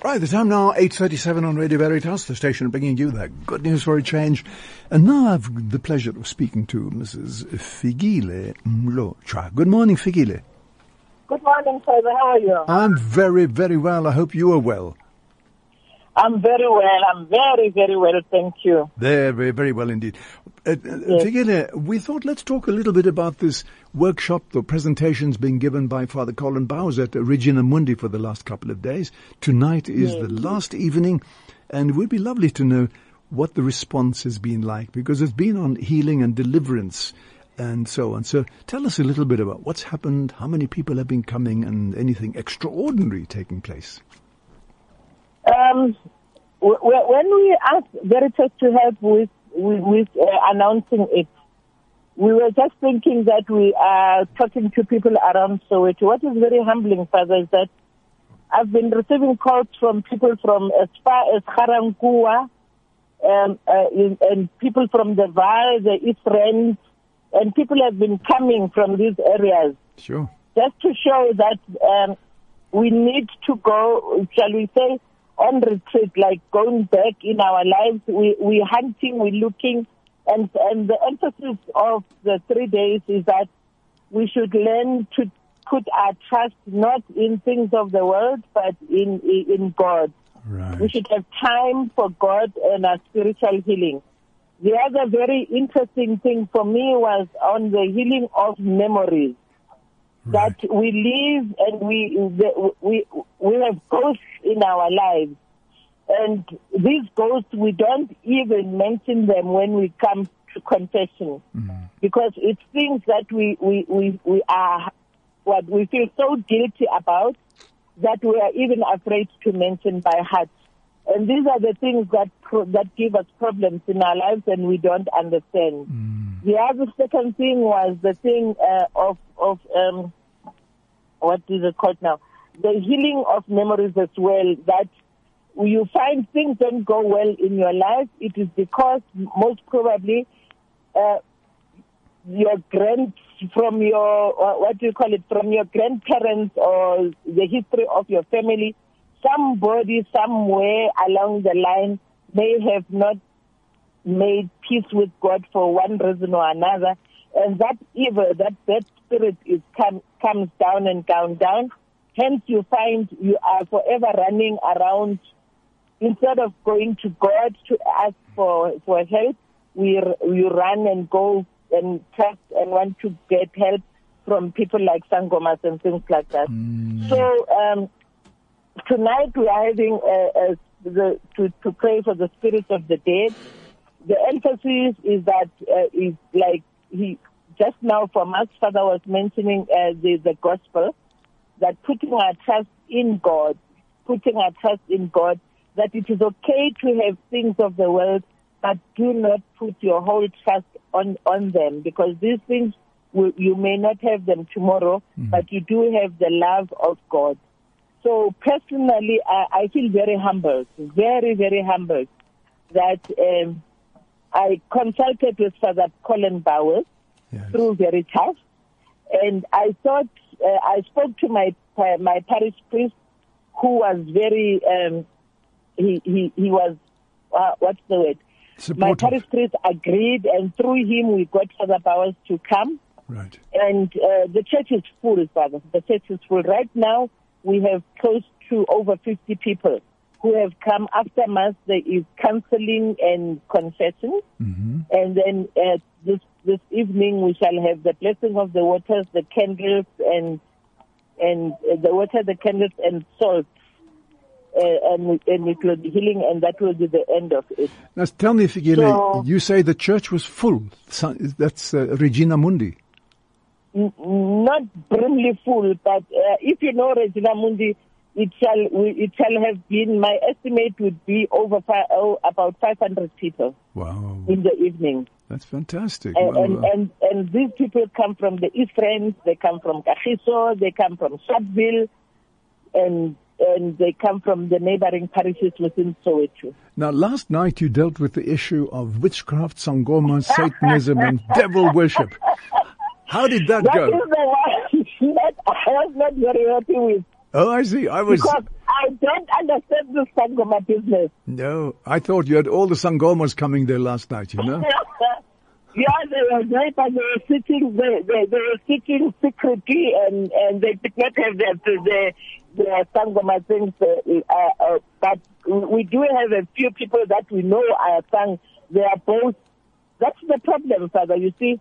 Right, the time now, 8:37 on Radio Veritas, the station bringing you that good news for a change. And now I've the pleasure of speaking to Mrs. Fikile Mlocha. Good morning, Fikile. Good morning, Father. How are you? I'm very, very well. I hope you are well. I'm very well. I'm very, very well. Thank you. Very, very well indeed. Yes. Fikile, we thought let's talk a little bit about this workshop, the presentations being given by Father Colin Bowers at Regina Mundi for the last couple of days. Tonight is the last evening, and it would be lovely to know what the response has been like, because it's been on healing and deliverance and so on. So tell us a little bit about what's happened, how many people have been coming, and anything extraordinary taking place. When we asked Veritas to help with announcing it, we were just thinking that we are talking to people around Soweto. What is very humbling, Father, is that I've been receiving calls from people from as far as Ga-Rankuwa, and people from the Vaal, the East Rand, and people have been coming from these areas. Sure. Just to show that we need to go, shall we say, on retreat, like going back in our lives. We're hunting, we're looking, and the emphasis of the 3 days is that we should learn to put our trust not in things of the world, but in God. Right. We should have time for God and our spiritual healing. The other very interesting thing for me was on the healing of memories. Right. That we live and we have ghosts in our lives, and these ghosts, we don't even mention them when we come to confession, because it's things that we are what we feel so guilty about that we are even afraid to mention by heart. And these are the things that give us problems in our lives, and we don't understand. The other second thing was the thing of what is it called now? The healing of memories as well, that you find things don't go well in your life. It is because most probably from your grandparents or the history of your family, somebody somewhere along the line may have not made peace with God for one reason or another, and that evil, that spirit comes down and down. Hence, you find you are forever running around. Instead of going to God to ask for help, we run and go and trust and want to get help from people like Sangomas and things like that. So tonight we are having to pray for the spirits of the dead. The emphasis is that is like he just now from us, Father was mentioning the gospel, that putting our trust in God, that it is okay to have things of the world, but do not put your whole trust on them, because these things, you may not have them tomorrow, but you do have the love of God. So personally, I feel very humbled, very, very humbled, that I consulted with Father Colin Bowers through Veritas, and I thought, I spoke to my parish priest, who was very, he was, what's the word? Supportive. My parish priest agreed, and through him we got Father Bowers to come. Right. And the church is full, Father. The church is full. Right now, we have close to over 50 people who have come. After Mass, there is counseling and confession. And then this evening, we shall have the blessing of the waters, the candles, and the water, the candles, and salt. And it will be healing, and that will be the end of it. Now, tell me, Fikile, you say the church was full. That's Regina Mundi. Not brimly full, but if you know Regina Mundi, it shall have been, my estimate would be about 500 people. Wow. In the evening. That's fantastic. And these people come from the East Rand, they come from Kagiso, they come from Sharpeville, and they come from the neighboring parishes within Soweto. Now, last night you dealt with the issue of witchcraft, Sangoma, Satanism, and devil worship. How did that go? That is the one that I was not very happy with. Oh, I see. Because I don't understand this Sangoma business. No, I thought you had all the Sangomas coming there last night, you know. Yeah, they were there, but they were sitting secretly, and they did not have the Sangoma things. But we do have a few people that we know are sang. They are both. That's the problem, Father. You see,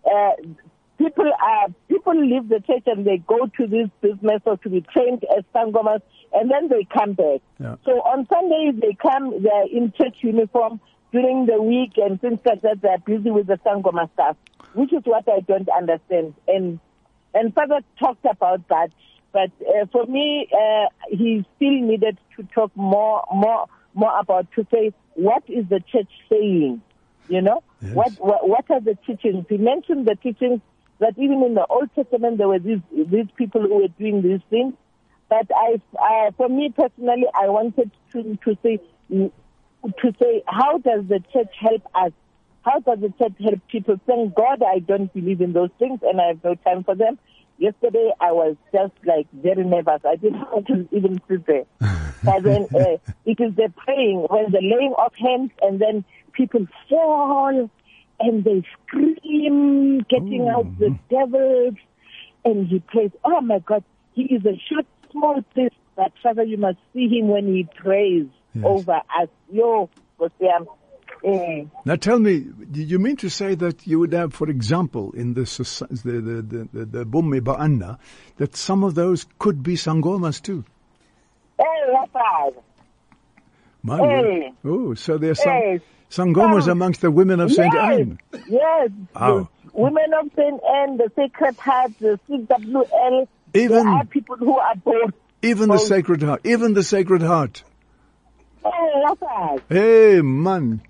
people leave the church and they go to this business or to be trained as Sangomas, and then they come back. Yeah. So on Sundays they come, they're in church uniform. During the week and things like that, they're busy with the Sangoma stuff, which is what I don't understand. And Father talked about that, but for me, he still needed to talk more about, to say, what is the church saying? You know, yes. What are the teachings? He mentioned the teachings that even in the Old Testament there were these people who were doing these things. But for me personally, I wanted to say, how does the church help us? How does the church help people? Thank God I don't believe in those things and I have no time for them. Yesterday I was just like very nervous. I didn't want to even sit there. But then it is the praying, when the laying of hands, and then people fall and they scream, getting out the devils, and he prays. Oh my God, he is a short, small priest, but Father, you must see him when he prays. Yes. Over us. Now tell me, do you mean to say that you would have, for example, in the Bomme Ba'ana, that some of those could be Sangomas too? Hey. Oh, so there are Sangomas amongst the women of St. Anne. Yes. Oh. The women of St. Anne, the Sacred Heart, the CWL, there are people who are both. Even the Sacred Heart. Even the Sacred Heart. Hey, man.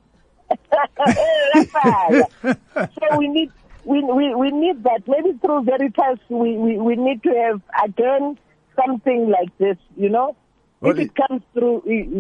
So we need that. Maybe through Veritas, we need to have again something like this. You know, if it comes through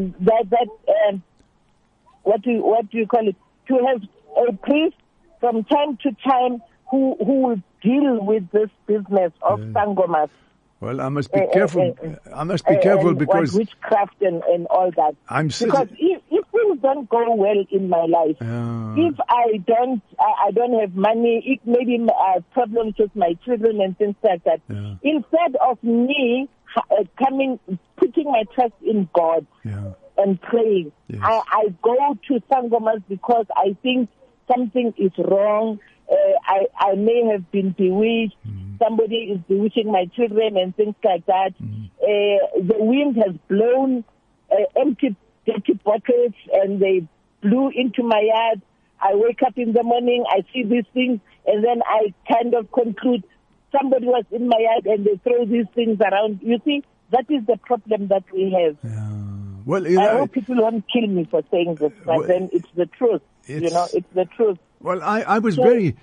what do you call it? To have a priest from time to time who will deal with this business of Sangomas. Well, I must be careful. I must be careful because witchcraft and all that. Because if things don't go well in my life, if I don't have money, maybe problems with my children and things like that. Yeah. Instead of me putting my trust in God and praying, yes. I go to Sangomas because I think something is wrong. I may have been bewitched. Somebody is bewitching my children and things like that. The wind has blown empty dirty bottles and they blew into my yard. I wake up in the morning, I see these things, and then I kind of conclude somebody was in my yard and they throw these things around. You see, that is the problem that we have. Yeah. Well, I hope people won't kill me for saying this, but then it's the truth. It's the truth. Well, I was very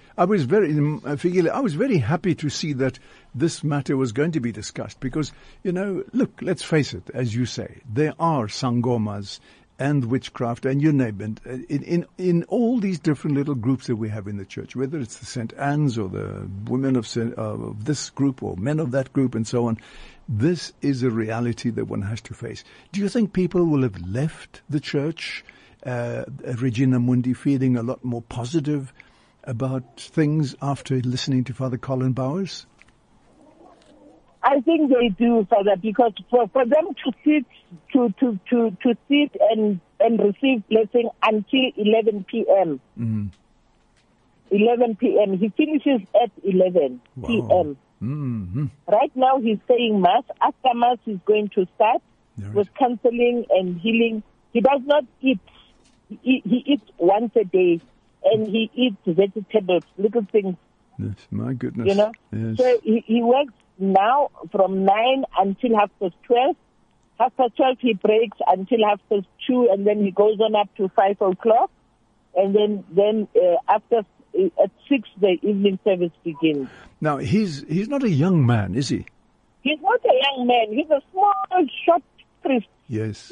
happy to see that this matter was going to be discussed because, look, let's face it, as you say, there are Sangomas and witchcraft and you name it, in all these different little groups that we have in the church, whether it's the St. Anne's or the women of this group or men of that group and so on. This is a reality that one has to face. Do you think people will have left the church, Regina Mundi, feeling a lot more positive about things after listening to Father Colin Bowers? I think they do, Father, because for them to sit and receive blessing until 11 p.m. 11 p.m. He finishes at 11 p.m. Mm-hmm. Right now he's saying Mass. After Mass he's going to start with counseling and healing. He does not eat. He eats once a day and he eats vegetables, little things. Yes, my goodness. Yes. So he works now from 9 until 12:30. 12:30 he breaks until 2:30, and then he goes on up to 5 o'clock. And then after at 6 the evening service begins. Now he's not a young man, is he? He's not a young man. He's a small, short priest. Yes.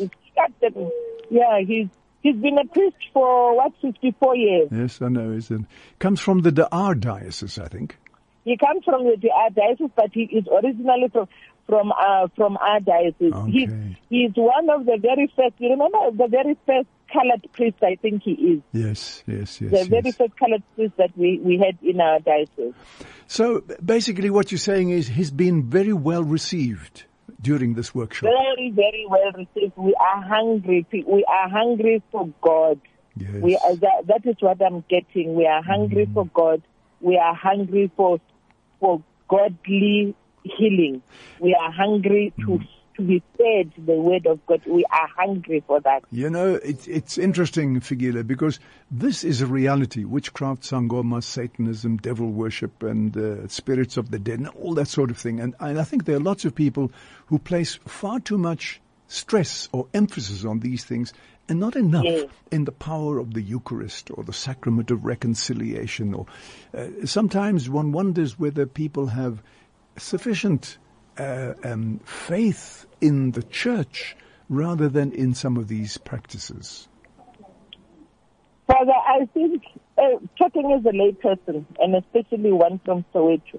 He's been a priest for 54 years. Yes, I know. He comes from the De Aar diocese, I think. He comes from the De Aar diocese, but he is originally our diocese. Okay. He's one of the very first. You remember the very first colored priest? I think he is. Yes. The very first colored priest that we had in our diocese. So basically, what you're saying is he's been very well received during this workshop. Very, very well received. We are hungry. We are hungry for God. Yes. That is what I'm getting. We are hungry for God. We are hungry for godly healing. We are hungry to be fed the word of God. We are hungry for that. You know, it's interesting, Fikile, because this is a reality. Witchcraft, sangoma, Satanism, devil worship, and spirits of the dead, and all that sort of thing. And I think there are lots of people who place far too much stress or emphasis on these things and not enough in the power of the Eucharist or the sacrament of reconciliation. Or sometimes one wonders whether people have sufficient faith in the church rather than in some of these practices. Father, I think talking as a lay person, and especially one from Soweto,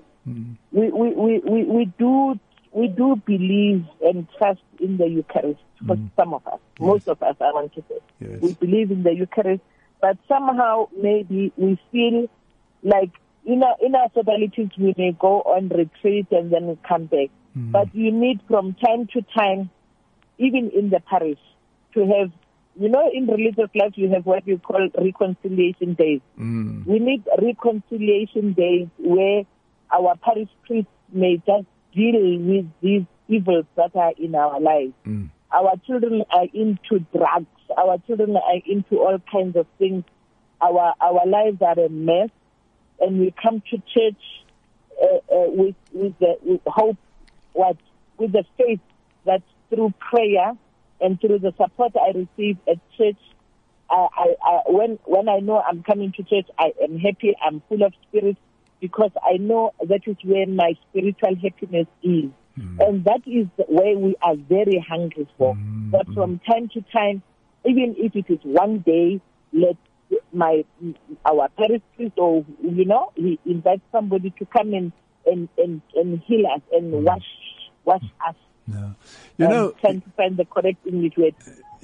we do believe and trust in the Eucharist for some of us. Yes. Most of us, I want to say. Yes. We believe in the Eucharist, but somehow maybe we feel like in our sodalities we may go on retreat and then we come back. But you need from time to time, even in the parish, to have, in religious life you have what you call reconciliation days. We need reconciliation days where our parish priests may just deal with these evils that are in our lives. Our children are into drugs. Our children are into all kinds of things. Our lives are a mess, and we come to church with hope, with the faith that through prayer and through the support I receive at church, when I know I'm coming to church, I am happy. I'm full of spirit because I know that is where my spiritual happiness is. And that is where we are very hungry for. But from time to time, even if it is one day, let our parish priest or, he invites somebody to come and heal us and wash us. No. Trying to find the correct English word.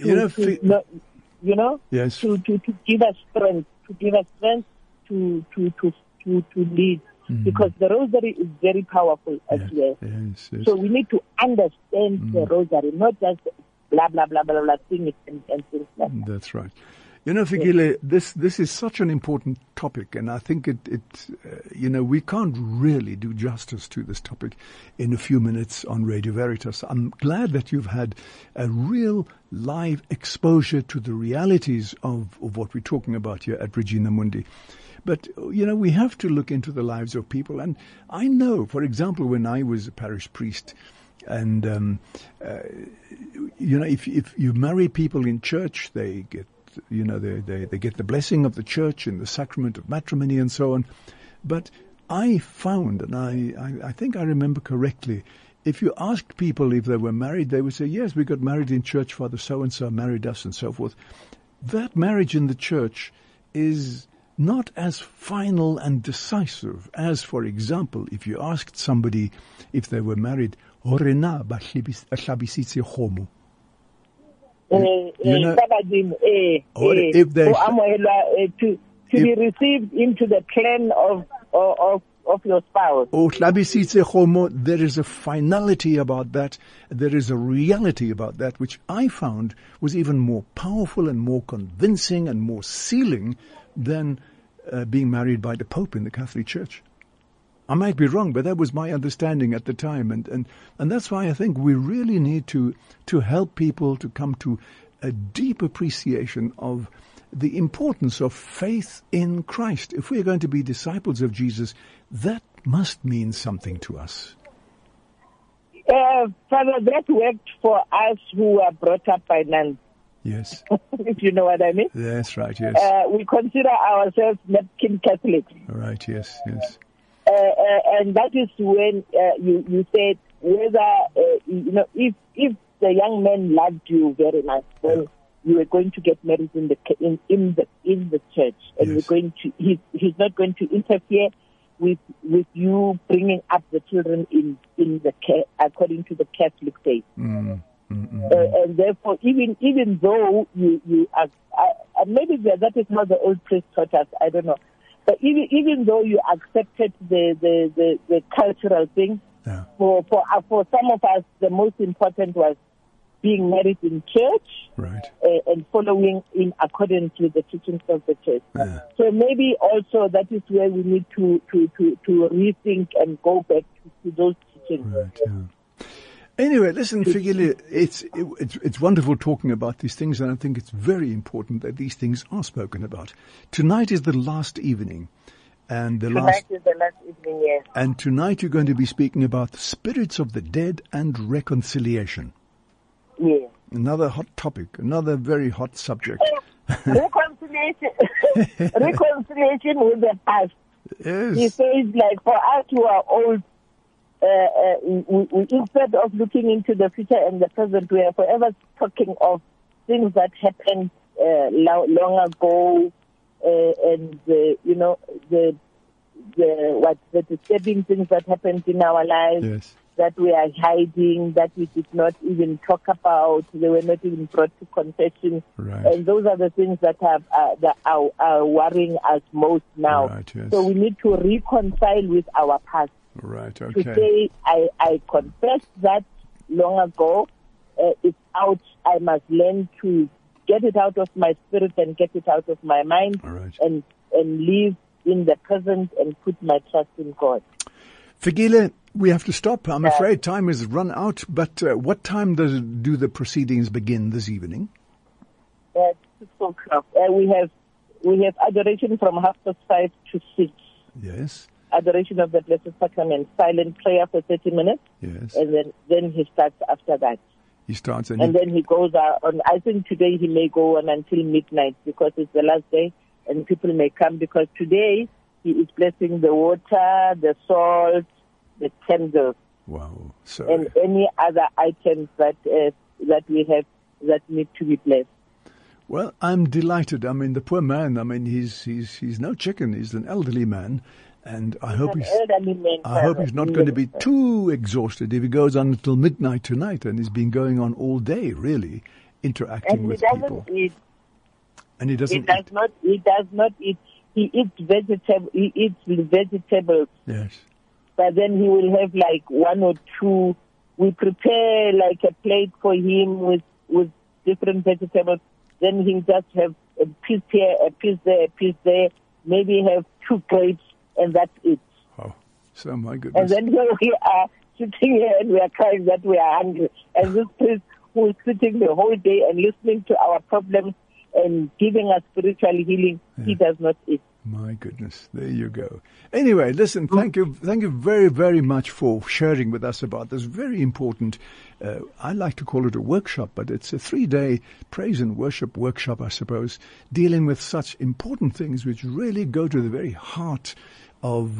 Yes. To give us strength, to lead. Because the rosary is very powerful as well. Yes. So we need to understand the rosary, not just blah, blah, blah, blah, blah, things and things like that. That's right. Fikile, this is such an important topic, and I think we can't really do justice to this topic in a few minutes on Radio Veritas. I'm glad that you've had a real live exposure to the realities of what we're talking about here at Regina Mundi. But, we have to look into the lives of people. And I know, for example, when I was a parish priest, and, if you marry people in church, they get, they get the blessing of the church in the sacrament of matrimony and so on. But I found, and I think I remember correctly, if you asked people if they were married, they would say, yes, we got married in church, Father so-and-so married us and so forth. That marriage in the church is not as final and decisive as, for example, if you asked somebody if they were married, or if they to be received into the clan of your spouse. There is a finality about that. There is a reality about that, which I found was even more powerful and more convincing and more sealing than being married by the Pope in the Catholic Church. I might be wrong, but that was my understanding at the time. And that's why I think we really need to help people to come to a deep appreciation of the importance of faith in Christ. If we're going to be disciples of Jesus, that must mean something to us. Father, that worked for us who were brought up by nuns. Yes. If you know what I mean. That's right, yes. We consider ourselves napkin Catholics. Right, yes. And that is when you said whether, if the young man loved you very much, then you were going to get married in the church, and he's not going to interfere. with you bringing up the children in the according to the Catholic faith. And therefore, even though you are, maybe that is not the old priest taught us, I don't know. But even though you accepted the cultural thing, for some of us, the most important was being married in church, right, and following in accordance with the teachings of the church. So maybe also that is where we need to rethink and go back to those teachings. Right, yeah. Anyway, listen, Fikile, it's wonderful talking about these things, and I think it's very important that these things are spoken about. Tonight is the last evening. And tonight is the last evening, yes. And tonight you're going to be speaking about the spirits of the dead and reconciliation. Yes. Another hot topic, another very hot subject. Reconciliation with the past. Yes. He says, like, for us who are old, we, instead of looking into the future and the present, we are forever talking of things that happened long ago, and the disturbing things that happened in our lives. Yes. That we are hiding, that we did not even talk about, they were not even brought to confession. Right. And those are the things that are worrying us most now. Right, yes. So we need to reconcile with our past. Right, okay. To say, I confessed that long ago, it's out, I must learn to get it out of my spirit and get it out of my mind. Right. And live in the present and put my trust in God. Fikile, we have to stop. I'm afraid time has run out, but what time do the proceedings begin this evening? 6 o'clock. We have adoration from 5:30 to 6. Yes. Adoration of the Blessed Sacrament, silent prayer for 30 minutes. Yes. And then he starts after that. He starts and then he goes on. I think today he may go on until midnight because it's the last day and people may come because today he is blessing the water, the salt, the candles. Wow. And any other items that we have that need to be blessed. Well, I'm delighted. I mean, the poor man, I mean, he's no chicken. He's an elderly man. And I hope he's not going to be too exhausted if he goes on until midnight tonight, and he's been going on all day, really, interacting with people. And he doesn't eat. He does not eat. He eats vegetable. He eats vegetables. Yes. But then he will have like one or two. We prepare like a plate for him with different vegetables. Then he just have a piece here, a piece there, a piece there. Maybe have 2 grapes, and that's it. Oh, so my goodness. And then here we are sitting here and we are crying that we are hungry. And this priest who is sitting the whole day and listening to our problems and giving us spiritual healing, he does not eat. My goodness, there you go. Anyway, listen, thank you very, very much for sharing with us about this very important, I like to call it a workshop, but it's a 3-day praise and worship workshop, I suppose, dealing with such important things which really go to the very heart of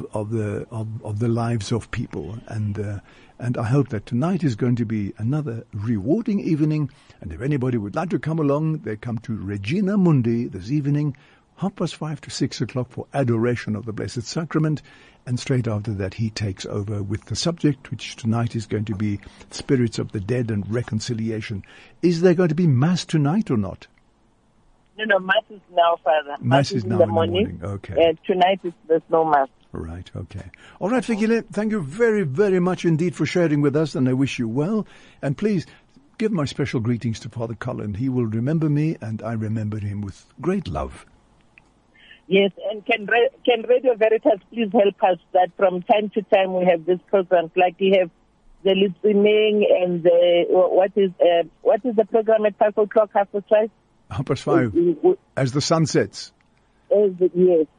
the lives of people. And I hope that tonight is going to be another rewarding evening. And if anybody would like to come along, they come to Regina Mundi this evening, 5:30 to 6 o'clock for adoration of the Blessed Sacrament. And straight after that, he takes over with the subject, which tonight is going to be spirits of the dead and reconciliation. Is there going to be Mass tonight or not? No, Mass is now, Father. Mass is now in the morning. Okay. Tonight there's no Mass. Right, okay. All right, Fikile, thank you very, very much indeed for sharing with us, and I wish you well. And please give my special greetings to Father Colin. He will remember me, and I remember him with great love. Yes, and can Radio Veritas please help us that from time to time we have these programs, like we have the listening and what is the program at 5 o'clock, 5:30? 5:30, as the sun sets. Yes.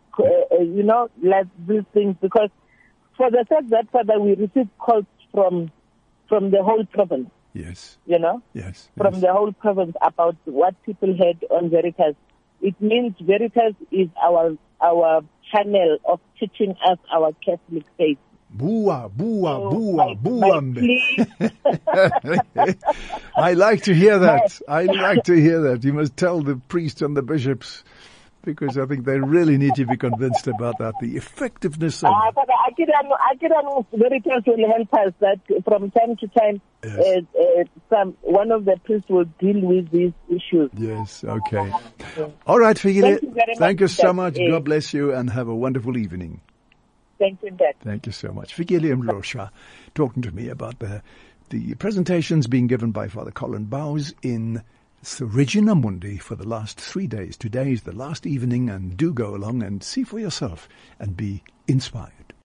Like these things, because for the fact that, Father, we receive calls from the whole province. Yes. Yes. From the whole province about what people heard on Veritas. It means Veritas is our channel of teaching us our Catholic faith. Bua. I like to hear that. You must tell the priests and the bishops because I think they really need to be convinced about that, the effectiveness of... But Akira Veritas will help us that from time to time, Yes. one of the priests will deal with these issues. Yes, okay. All right, Fikile. Thank you very much, Thank you so Dad. much. God bless you and have a wonderful evening. Thank you, Dad. Thank you so much. Fikile Mlosha talking to me about the presentations being given by Father Colin Bowes in Regina Mundi for the last 3 days. Today is the last evening, and do go along and see for yourself and be inspired.